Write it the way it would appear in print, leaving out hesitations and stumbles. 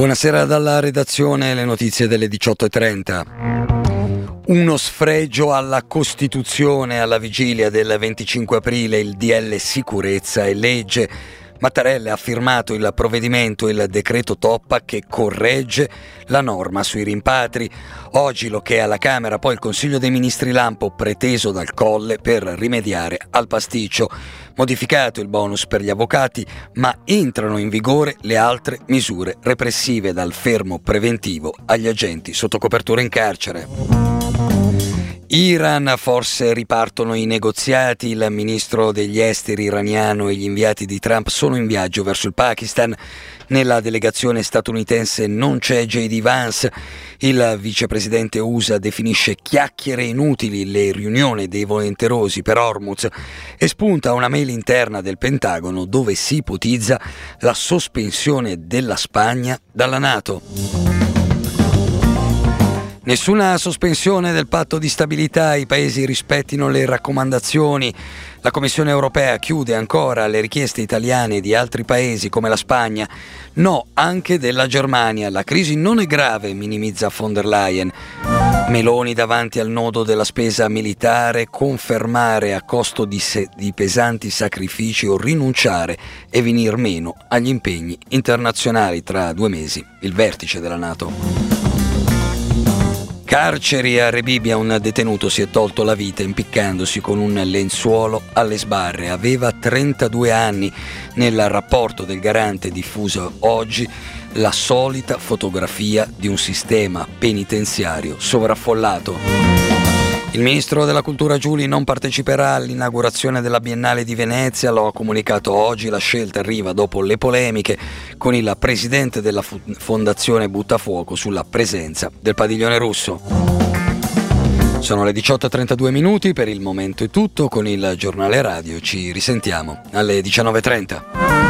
Buonasera dalla redazione, le notizie delle 18:30. Uno sfregio alla Costituzione alla vigilia del 25 aprile, il DL Sicurezza e Legge. Mattarella ha firmato il provvedimento, il decreto Toppa, che corregge la norma sui rimpatri. Oggi lo che è alla Camera, poi il Consiglio dei Ministri lampo preteso dal Colle per rimediare al pasticcio. Modificato il bonus per gli avvocati, ma entrano in vigore le altre misure repressive, dal fermo preventivo agli agenti sotto copertura in carcere. Iran, forse ripartono i negoziati. Il ministro degli esteri iraniano e gli inviati di Trump sono in viaggio verso il Pakistan. Nella delegazione statunitense non c'è J.D. Vance. Il vicepresidente USA definisce chiacchiere inutili le riunioni dei volenterosi per Hormuz e spunta una mail interna del Pentagono dove si ipotizza la sospensione della Spagna dalla NATO. Nessuna sospensione del patto di stabilità, i paesi rispettino le raccomandazioni. La Commissione europea chiude ancora le richieste italiane e di altri paesi come la Spagna. No, anche della Germania. La crisi non è grave, minimizza von der Leyen. Meloni davanti al nodo della spesa militare, confermare a costo di pesanti sacrifici o rinunciare e venir meno agli impegni internazionali. Tra 2 mesi, il vertice della NATO. Carceri a Rebibbia, un detenuto si è tolto la vita impiccandosi con un lenzuolo alle sbarre. Aveva 32 anni. Nel rapporto del Garante diffuso oggi la solita fotografia di un sistema penitenziario sovraffollato. Il ministro della Cultura Giuli non parteciperà all'inaugurazione della Biennale di Venezia, lo ha comunicato oggi. La scelta arriva dopo le polemiche con il presidente della Fondazione Buttafuoco sulla presenza del padiglione russo. Sono le 18:32 minuti, per il momento è tutto. Con il giornale radio ci risentiamo alle 19:30.